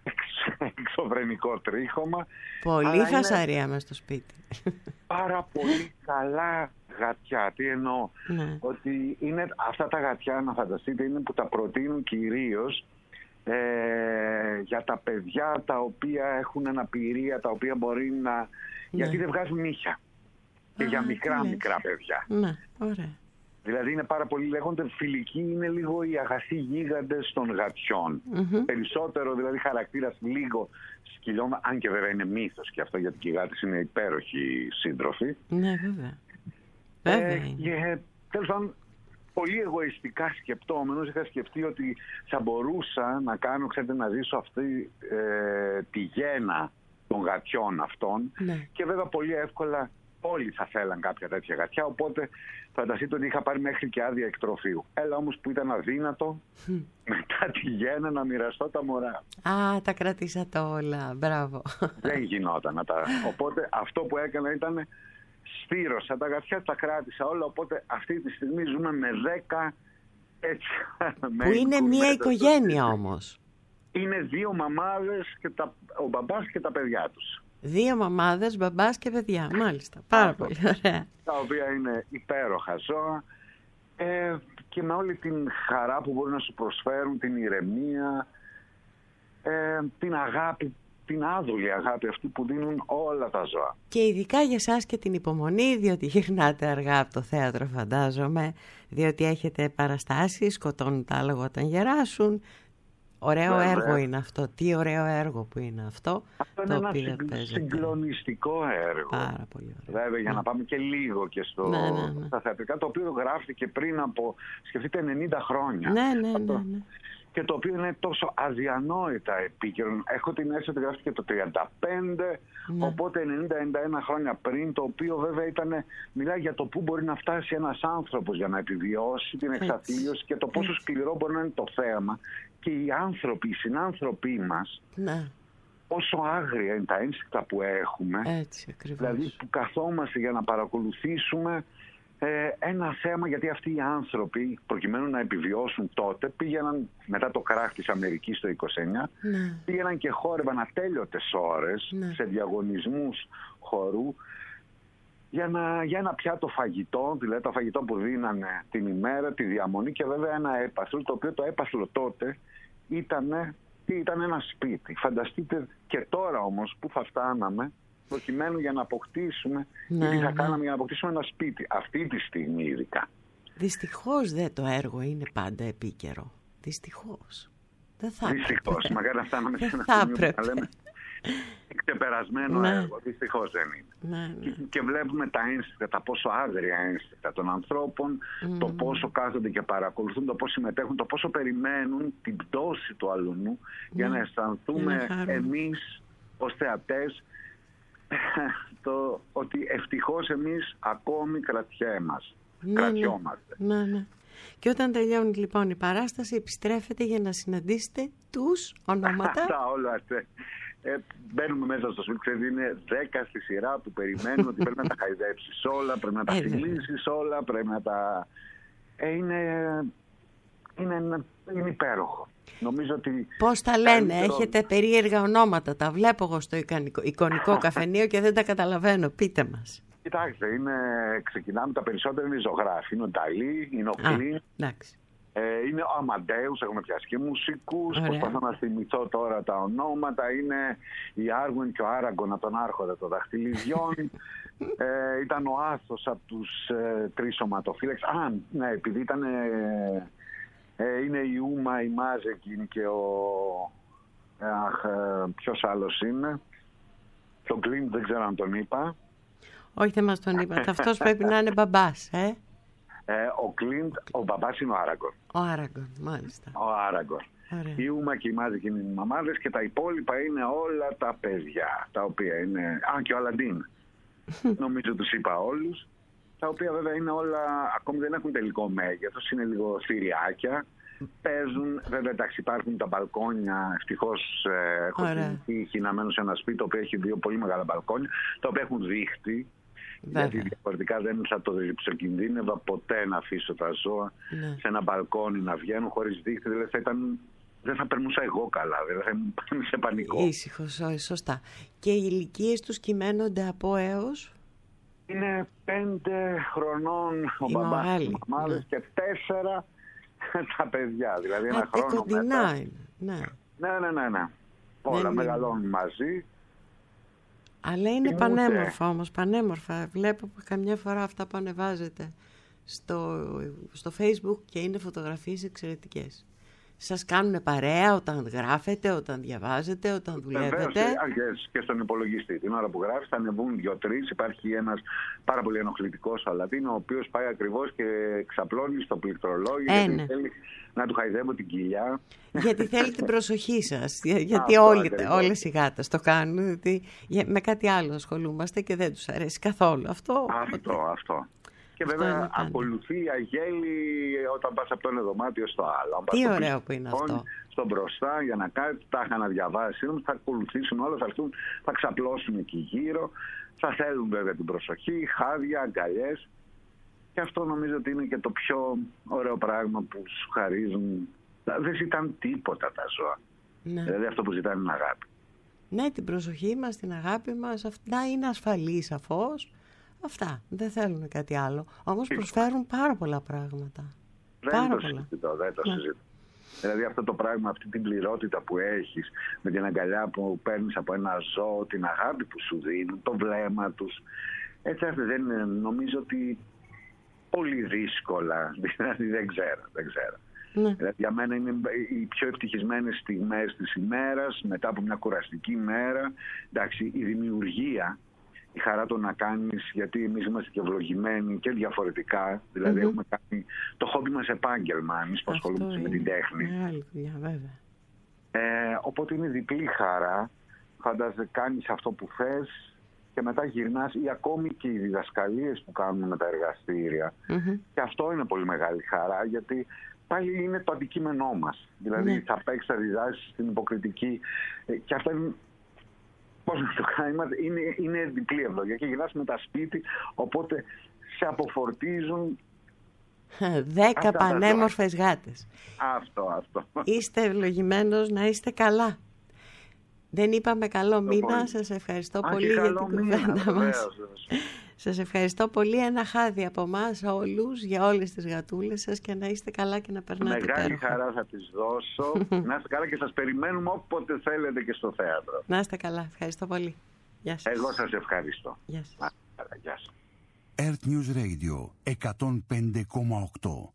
εξωφρενικό τρίχωμα. Πολύ φασαρία μες στο σπίτι. Πάρα πολύ καλά γατιά. Τι εννοώ? Ναι. Ότι είναι αυτά τα γατιά, να φανταστείτε, είναι που τα προτείνουν κυρίως ε, για τα παιδιά τα οποία έχουν αναπηρία, τα οποία μπορεί να... Ναι. Γιατί δεν βγάζουν νύχια. Και Α, για μικρά μικρά παιδιά. Ναι, ωραία. Δηλαδή είναι πάρα πολύ, λέγονται φιλικοί, είναι λίγο οι αγαθοί γίγαντες των γατιών. Mm-hmm. Περισσότερο δηλαδή χαρακτήρας λίγο σκυλιών, αν και βέβαια είναι μύθος και αυτό, γιατί και οι γάτες είναι υπέροχοι σύντροφοι. Ναι, βέβαια. βέβαια ε, και τέλος πάντων, πολύ εγωιστικά σκεπτόμενος, είχα σκεφτεί ότι θα μπορούσα να κάνω, ξέρετε, να ζήσω αυτή ε, τη γένα των γατιών αυτών. Ναι. Και βέβαια πολύ εύκολα όλοι θα θέλαν κάποια τέτοια γατιά, οπότε φανταστείτε ότι είχα πάρει μέχρι και άδεια εκτροφείου. Έλα όμως που ήταν αδύνατο mm. μετά τη γέννα να μοιραστώ τα μωρά. Α, τα κρατήσατε όλα, μπράβο. Δεν γινόταν να τα... Οπότε αυτό που έκανα ήταν στήρωσα τα γατιά, τα κράτησα όλα, οπότε αυτή τη στιγμή ζούμε με δέκα έτσι. Που είναι μία οικογένεια όμως. Είναι δύο μαμάδες και τα... ο μπαμπάς και τα παιδιά τους. Δύο μαμάδες, μπαμπάς και παιδιά, μάλιστα. Πάρα πολύ ωραία. Τα οποία είναι υπέροχα ζώα ε, και με όλη την χαρά που μπορούν να σου προσφέρουν, την ηρεμία, ε, την αγάπη, την άδουλη αγάπη αυτή που δίνουν όλα τα ζώα. Και ειδικά για εσάς και την υπομονή, διότι γυρνάτε αργά από το θέατρο, φαντάζομαι, διότι έχετε παραστάσεις, σκοτώνουν τα άλογα όταν γεράσουν. Ωραίο Βέβαια. έργο είναι αυτό. Τι ωραίο έργο που είναι αυτό. Αυτό είναι ένα συγκ... συγκλονιστικό έργο. Πάρα πολύ ωραίο. Βέβαια, για ναι. να πάμε και λίγο και στο... ναι, ναι, ναι. στα θεατρικά, το οποίο γράφτηκε πριν από, σκεφτείτε, ενενήντα χρόνια. Ναι, ναι, ναι, ναι. Και το οποίο είναι τόσο αδιανόητα επίκαιρο. Έχω την αίσθηση ότι γράφτηκε το τριάντα πέντε, ναι. οπότε ενενήντα ενενήντα ένα χρόνια πριν, το οποίο βέβαια ήταν, μιλάει για το πού μπορεί να φτάσει ένας άνθρωπος για να επιβιώσει την εξαθλίωση και το πόσο Έτσι. σκληρό μπορεί να είναι το θέαμα. Και οι άνθρωποι, οι συνάνθρωποι μας, ναι. όσο άγρια είναι τα ένστικτα που έχουμε, Έτσι, δηλαδή που καθόμαστε για να παρακολουθήσουμε ε, ένα θέμα, γιατί αυτοί οι άνθρωποι, προκειμένου να επιβιώσουν τότε, πήγαιναν μετά το κράχ της Αμερικής το είκοσι εννιά, ναι. πήγαιναν και χόρευαν ατέλειωτες ώρες ναι. σε διαγωνισμούς χορού, Για, να, για ένα πιάτο φαγητό, δηλαδή το φαγητό που δίνανε την ημέρα, τη διαμονή και βέβαια ένα έπαθλο, το οποίο το έπαθλο τότε ήταν, ήταν ένα σπίτι. Φανταστείτε και τώρα όμως που θα φτάναμε προκειμένου για να αποκτήσουμε, ναι, τι θα ναι. κάναμε για να αποκτήσουμε ένα σπίτι. Αυτή τη στιγμή ειδικά. Δυστυχώς δε το έργο είναι πάντα επίκαιρο. Δυστυχώς. Δεν θα Δυστυχώς. Μακάρι να φτάναμε σε ένα σημείο που θα λέμε ξεπερασμένο ναι. έργο. Δυστυχώς δεν είναι. Ναι, ναι. Και, και βλέπουμε τα ένστικτα, τα πόσο άγρια ένστικτα των ανθρώπων, mm. το πόσο κάθονται και παρακολουθούν, το πόσο συμμετέχουν, το πόσο περιμένουν την πτώση του αλουνού mm. για να αισθανθούμε εμείς ως θεατές το ότι ευτυχώς εμείς ακόμη κρατιέμαστε. Ναι, κρατιόμαστε. Ναι, ναι. Και όταν τελειώνει λοιπόν η παράσταση, επιστρέφετε για να συναντήσετε τους ονόματα. Αυτά όλα. Ε, μπαίνουμε μέσα στο σπίτι, ξέρετε, είναι δέκα στη σειρά που περιμένουν ότι πρέπει να τα χαϊδέψεις όλα, πρέπει να τα φιλήσεις όλα, πρέπει να τα... Ε, είναι, είναι, είναι υπέροχο. Νομίζω ότι... Πώς τα λένε, καλύτερο... έχετε περίεργα ονόματα, τα βλέπω εγώ στο εικονικό, εικονικό καφενείο και δεν τα καταλαβαίνω, πείτε μας. Κοιτάξτε, είναι, ξεκινάμε, τα περισσότερα είναι ζωγράφοι, είναι ο Νταλή, είναι ο Κλίν. Ε, είναι ο Αμαντέους, έχουμε πιάσει και μουσικούς. Προσπαθώ να θυμηθώ τώρα τα ονόματα. Είναι η Άργουεν και ο Άραγκον από τον Άρχοντα των Δαχτυλιδιών. ε, ήταν ο Άθος από τους ε, τρεις σωματοφύλακες. Α, ναι, επειδή ήταν. Ε, ε, είναι η Ούμα, η Μάζεκιν και ο. Αχ, ε, ποιος άλλος είναι. Τον Κλίν δεν ξέρω αν τον είπα. Όχι, δεν μας τον είπατε. Αυτός πρέπει να είναι μπαμπάς, ε. Ε, ο Κλίντ, ο μπαμπάς είναι ο Άραγκον. Ο Άραγκον, μάλιστα. Ο Άραγκον. Η Ούμα και η Μάζεκιν είναι οι μαμάδες και τα υπόλοιπα είναι όλα τα παιδιά. Τα οποία είναι. Α, και ο Αλαντίν. Νομίζω τους είπα όλους. Τα οποία βέβαια είναι όλα. Ακόμη δεν έχουν τελικό μέγεθος. Είναι λίγο θηριάκια. Παίζουν. Βέβαια, εντάξει, υπάρχουν τα μπαλκόνια. Ευτυχώς ε, έχω την τύχη να μένω σε ένα σπίτι το οποίο έχει δύο πολύ μεγάλα μπαλκόνια. Τα οποία έχουν δίχτυ. Βέβαια. Γιατί διαφορετικά δεν θα το ψεκινδύνευα ποτέ να αφήσω τα ζώα ναι. σε ένα μπαλκόνι να βγαίνουν χωρίς δίχτυ. Δηλαδή θα ήταν δεν θα περνούσα εγώ καλά, δεν θα ήμουν σε πανικό. Ήσυχος, σωστά. Και οι ηλικίες τους κυμαίνονται από έως? Είναι πέντε χρονών ο μπαμπάς, οι μαμάδες, ναι. Και τέσσερα τα παιδιά. Δηλαδή ένα Α, χρόνο μετά. Είναι. Ναι. ναι, ναι, ναι, ναι. Όλα μεγαλώνουν είναι. μαζί. Αλλά είναι πανέμορφα όμως, πανέμορφα. Βλέπω καμιά φορά αυτά που ανεβάζετε στο, στο Facebook και είναι φωτογραφίες εξαιρετικές. Σας κάνουν παρέα όταν γράφετε, όταν διαβάζετε, όταν δουλεύετε? Βεβαίως, και στον υπολογιστή. Την ώρα που γράφεις θα ανεβούν δύο-τρεις. Υπάρχει ένας πάρα πολύ ενοχλητικός Αλαντίνο, ο οποίος πάει ακριβώς και ξαπλώνει στο πληκτρολόγιο, ε, γιατί ναι. θέλει να του χαϊδεύω την κοιλιά. Γιατί θέλει την προσοχή σας. Γιατί όλοι, όλες οι γάτες το κάνουν. Γιατί με κάτι άλλο ασχολούμαστε και δεν τους αρέσει καθόλου. Αυτό, αυτό. αυτό. Και βέβαια ακολουθεί η αγέλη όταν πας από το ένα δωμάτιο στο άλλο. Τι ωραίο που είναι αυτό. Στο μπροστά για να κάνει, τα είχα να διαβάσει, θα ακολουθήσουν όλα, θα, έρθουν, θα ξαπλώσουν εκεί γύρω, θα θέλουν βέβαια την προσοχή, χάδια, αγκαλιές. Και αυτό νομίζω ότι είναι και το πιο ωραίο πράγμα που σου χαρίζουν. Δεν ζητάνε τίποτα τα ζώα. Ναι. Δηλαδή αυτό που ζητάνε είναι αγάπη. Ναι, την προσοχή μας, την αγάπη μας, αυτά είναι ασφαλή σαφώς. Αυτά, δεν θέλουν κάτι άλλο. Όμως προσφέρουν πάρα πολλά πράγματα. Δεν πάρα το πολλά. συζητώ, δεν το ναι. συζητώ. Δηλαδή αυτό το πράγμα, αυτή την πληρότητα που έχεις, με την αγκαλιά που παίρνεις από ένα ζώο, την αγάπη που σου δίνουν, το βλέμμα τους. Έτσι δεν είναι, νομίζω ότι πολύ δύσκολα, δηλαδή δεν ξέρω, δεν ξέρω. Ναι. Δηλαδή, για μένα είναι οι πιο ευτυχισμένες στιγμές της ημέρας, μετά από μια κουραστική ημέρα. Εντάξει, η δημιουργία, η χαρά το να κάνεις, γιατί εμείς είμαστε και ευλογημένοι και διαφορετικά, δηλαδή mm-hmm. έχουμε κάνει το χόμπι μας επάγγελμα, εμείς που ασχολούμαστε με την τέχνη. Μεγάλη δουλειά, βέβαια. Ε, οπότε είναι διπλή χαρά, φαντάζεσαι κάνεις αυτό που θες και μετά γυρνάς, ή ακόμη και οι διδασκαλίες που κάνουμε με τα εργαστήρια. Mm-hmm. Και αυτό είναι πολύ μεγάλη χαρά, γιατί πάλι είναι το αντικείμενό μας. Δηλαδή ναι. θα παίξεις, θα διδάσεις στην υποκριτική και αυτά είναι, πώς να το κάνει, είναι, είναι διπλή ευλογία και γυρνάς με τα σπίτι, οπότε σε αποφορτίζουν δέκα πανέμορφες γάτες. Αυτό, αυτό. Είστε ευλογημένος, να είστε καλά. Δεν είπαμε καλό μήνα, πολύ. Σας ευχαριστώ Α, πολύ για την κουβέντα μας. Σας ευχαριστώ πολύ, ένα χάδι από εμάς όλους για όλες τις γατούλες σας και να είστε καλά και να περνάτε πέρα. Μεγάλη χαρά θα τις δώσω. Να είστε καλά και σας περιμένουμε όποτε θέλετε και στο θέατρο. Να είστε καλά, ευχαριστώ πολύ. Γεια σας. Εγώ σας ευχαριστώ. Γεια σας. Γεια σας. Earth News Radio εκατόν πέντε κόμμα οκτώ.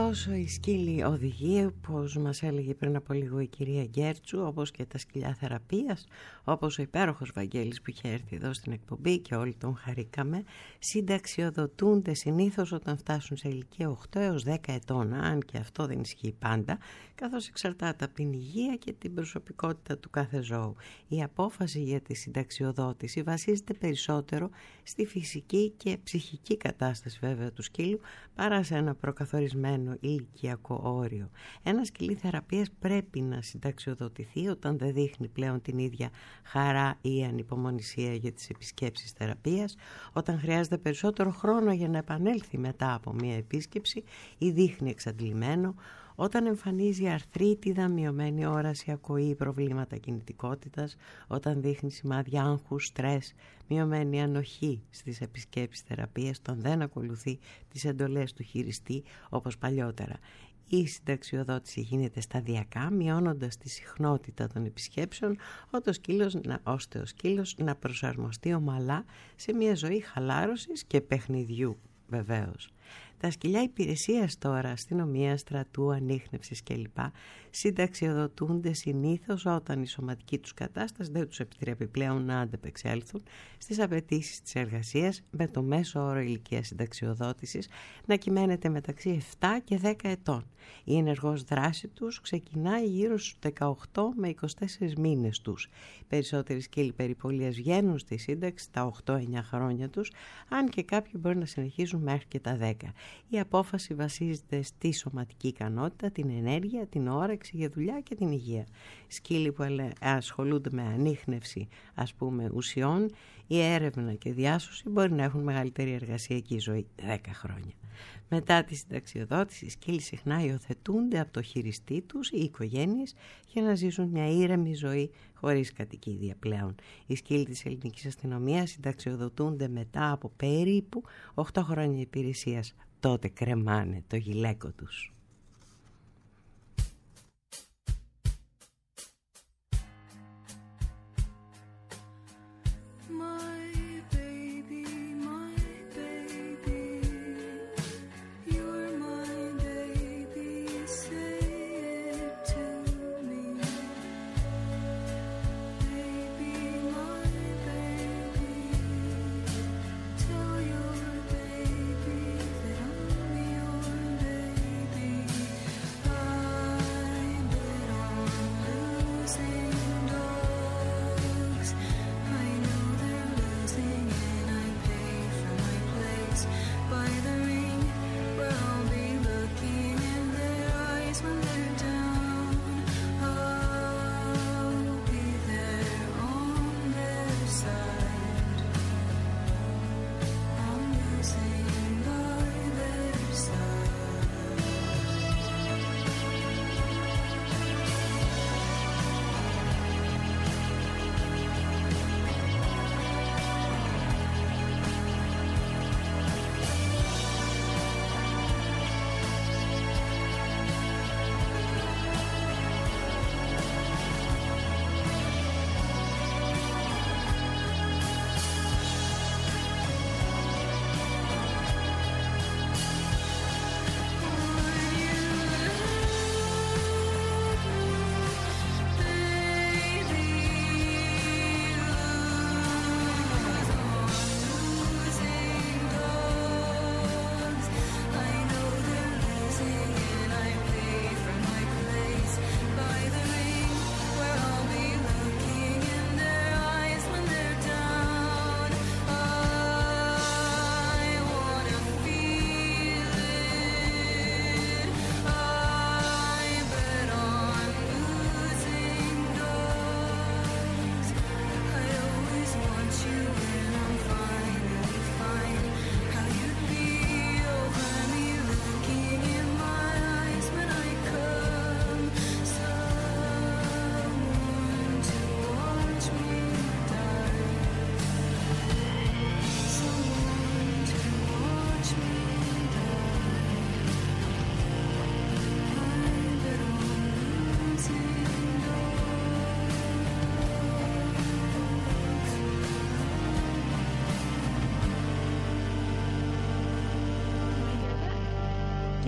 Ωστόσο η σκύλη οδηγεί, όπως μας έλεγε πριν από λίγο η κυρία Γκέρτσου, όπως και τα σκυλιά θεραπείας, όπως ο υπέροχος Βαγγέλης που είχε έρθει εδώ στην εκπομπή και όλοι τον χαρήκαμε, συνταξιοδοτούνται συνήθως όταν φτάσουν σε ηλικία οκτώ έως δέκα ετών, αν και αυτό δεν ισχύει πάντα, καθώς εξαρτάται από την υγεία και την προσωπικότητα του κάθε ζώου. Η απόφαση για τη συνταξιοδότηση βασίζεται περισσότερο στη φυσική και ψυχική κατάσταση βέβαια του σκύλου παρά σε ένα προκαθορισμένο ηλικιακό όριο. Ένα σκυλί θεραπείας πρέπει να συνταξιοδοτηθεί όταν δεν δείχνει πλέον την ίδια χαρά ή ανυπομονησία για τις επισκέψεις θεραπείας, όταν χρειάζεται περισσότερο χρόνο για να επανέλθει μετά από μια επίσκεψη ή δείχνει εξαντλημένο, όταν εμφανίζει αρθρίτιδα, μειωμένη όραση, ακοή, προβλήματα κινητικότητας, όταν δείχνει σημάδια άγχους, στρες, μειωμένη ανοχή στις επισκέψεις θεραπείας, όταν δεν ακολουθεί τις εντολές του χειριστή όπως παλιότερα. Η συνταξιοδότηση γίνεται σταδιακά, μειώνοντας τη συχνότητα των επισκέψεων, ώστε ο σκύλος, ώστε ο σκύλος να προσαρμοστεί ομαλά σε μια ζωή χαλάρωσης και παιχνιδιού βεβαίως. Τα σκυλιά υπηρεσίας τώρα, αστυνομία, στρατού, ανίχνευσης κλπ. Συνταξιοδοτούνται συνήθως όταν η σωματική τους κατάσταση δεν τους επιτρέπει πλέον να αντεπεξέλθουν στις απαιτήσεις της εργασίας, με το μέσο όρο ηλικίας συνταξιοδότησης να κυμαίνεται μεταξύ επτά και δέκα ετών. Η ενεργός δράση τους ξεκινάει γύρω στους δεκαοκτώ με είκοσι τέσσερις μήνες τους. Περισσότεροι σκύλοι περιπολίας βγαίνουν στη σύνταξη τα οκτώ εννιά χρόνια τους, αν και κάποιοι μπορεί να συνεχίζουν μέχρι και τα δέκα. Η απόφαση βασίζεται στη σωματική ικανότητα, την ενέργεια, την όρεξη για δουλειά και την υγεία. Σκύλοι που ασχολούνται με ανίχνευση, ας πούμε, ουσιών, η έρευνα και διάσωση μπορεί να έχουν μεγαλύτερη εργασιακή ζωή, δέκα χρόνια. Μετά τη συνταξιοδότηση, οι σκύλοι συχνά υιοθετούνται από το χειριστή τους ή οι οικογένειες για να ζήσουν μια ήρεμη ζωή χωρίς κατοικίδια πλέον. Οι σκύλοι της ελληνικής αστυνομίας συνταξιοδοτούνται μετά από περίπου οκτώ χρόνια υπηρεσίας. Τότε κρεμάνε το γυλαίκο τους. Baby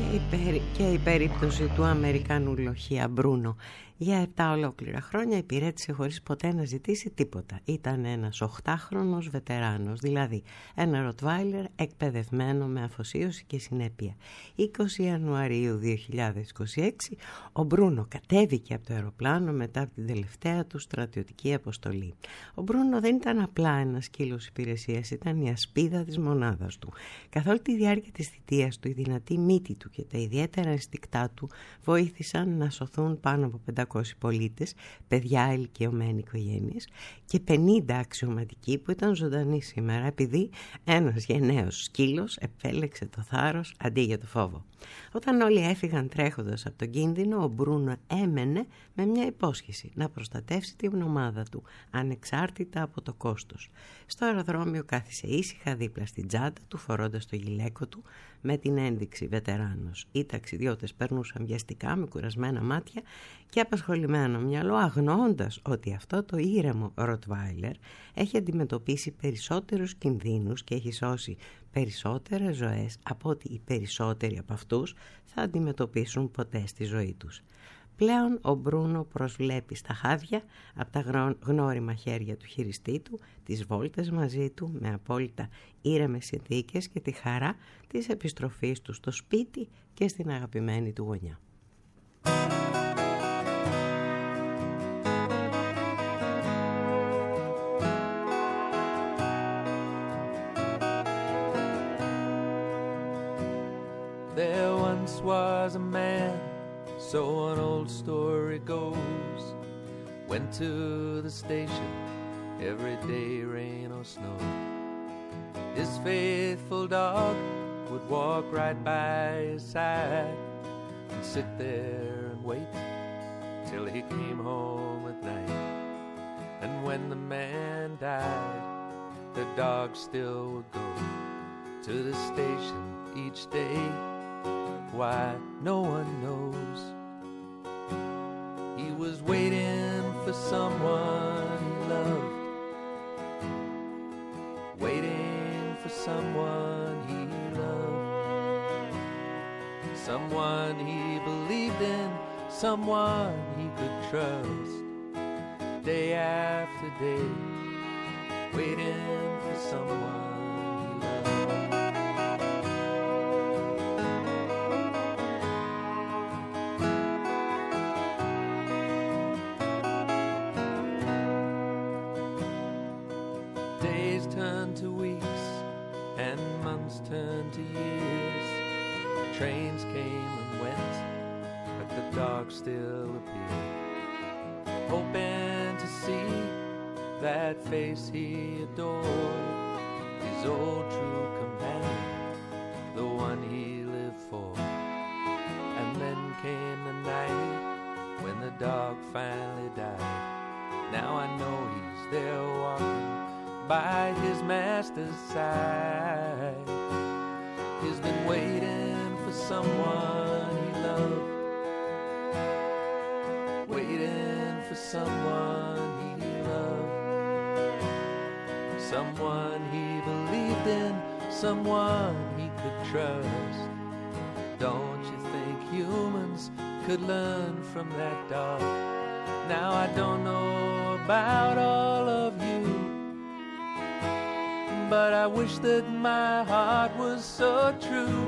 η, περί... και η περίπτωση του Αμερικανού λοχεία Μπρούνο. Για επτά ολόκληρα χρόνια υπηρέτησε χωρίς ποτέ να ζητήσει τίποτα. Ήταν ένας οχτάχρονος βετεράνος, δηλαδή ένα ροτβάιλερ εκπαιδευμένο με αφοσίωση και συνέπεια. είκοσι Ιανουαρίου δύο χιλιάδες είκοσι έξι ο Μπρούνο κατέβηκε από το αεροπλάνο μετά από την τελευταία του στρατιωτική αποστολή. Ο Μπρούνο δεν ήταν απλά ένας σκύλος υπηρεσίας, ήταν η ασπίδα της μονάδας του. Καθ' όλη τη διάρκεια της θητείας του, η δυνατή μύτη του και τα ιδιαίτερα ενστικτά του βοήθησαν να σωθούν πάνω από πεντακόσιοι πολίτες, παιδιά, ηλικιωμένοι οικογένειες και πενήντα αξιωματικοί που ήταν ζωντανοί σήμερα, επειδή ένας γενναίος σκύλος επέλεξε το θάρρος αντί για το φόβο. Όταν όλοι έφυγαν τρέχοντας από τον κίνδυνο, ο Μπρούνο έμενε με μια υπόσχεση να προστατεύσει την ομάδα του, ανεξάρτητα από το κόστος. Στο αεροδρόμιο κάθισε ήσυχα δίπλα στην τσάντα του, φορώντας το γυλαίκο του με την ένδειξη βετεράνος. Οι ταξιδιώτες περνούσαν βιαστικά με κουρασμένα μάτια και απασχολημένο μυαλό, αγνοώντας ότι αυτό το ήρεμο ροτβάιλερ έχει αντιμετωπίσει περισσότερους κινδύνους και έχει σώσει περισσότερες ζωές από ότι οι περισσότεροι από αυτούς θα αντιμετωπίσουν ποτέ στη ζωή τους. Πλέον ο Μπρούνο προσβλέπει στα χάδια από τα γνώριμα χέρια του χειριστή του τις βόλτες μαζί του με απόλυτα ήρεμες συνθήκες και τη χαρά της επιστροφής του στο σπίτι και στην αγαπημένη του γωνιά. There once was a man, so an old story goes, went to the station every day, rain or snow. His faithful dog would walk right by his side and sit there and wait till he came home at night. And when the man died, the dog still would go to the station each day. Why, no one knows. He was waiting for someone he loved, waiting for someone he loved, someone he believed in, someone he could trust. Day after day, waiting for someone he loved. Turned to years. Trains came and went, but the dog still appeared, hoping to see that face he adored, his old true companion, the one he lived for. And then came the night when the dog finally died. Now I know he's there walking by his master's side. He's been waiting for someone he loved, waiting for someone he loved, someone he believed in, someone he could trust. Don't you think humans could learn from that dog? Now I don't know about all of you, but I wish that my heart was so true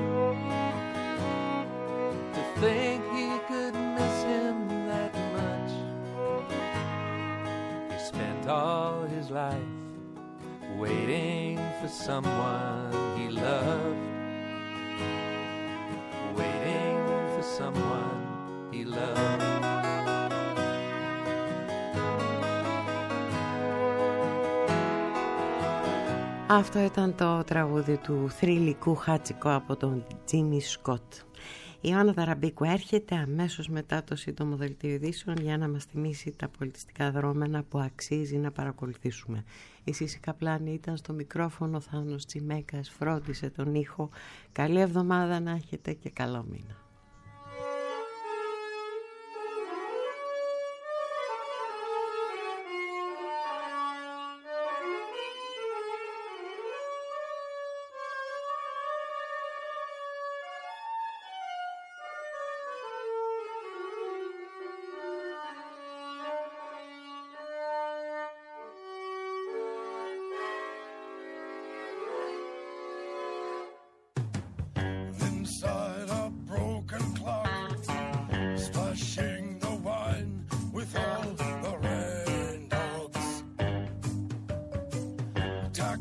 to think he could miss him that much. He spent all his life waiting for someone he loved, waiting for someone he loved. Αυτό ήταν το τραγούδι του θρυλικού Χάτσικο από τον Τζίμι Σκοτ. Η Ιωάννα Δαραμπίκου έρχεται αμέσως μετά το σύντομο δελτίο ειδήσεων για να μας θυμίσει τα πολιτιστικά δρόμενα που αξίζει να παρακολουθήσουμε. Η Σύση Καπλάνη ήταν στο μικρόφωνο, Θάνος Τσιμέκας φρόντισε τον ήχο. Καλή εβδομάδα να έχετε και καλό μήνα.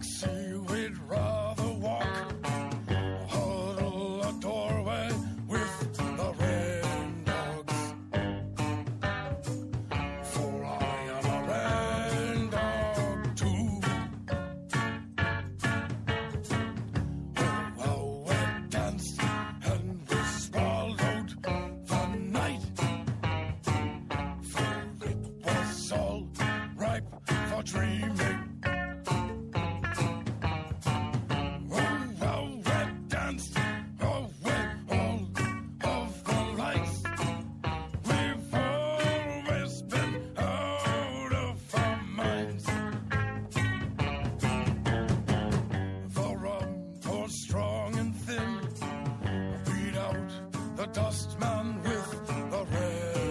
taxi, we'd rather walk, huddle a doorway with the rain dogs. For I am a rain dog too. Oh, how we danced and we swallowed the night, for it was all ripe for dreaming.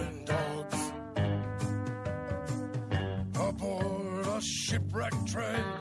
Shipwreck train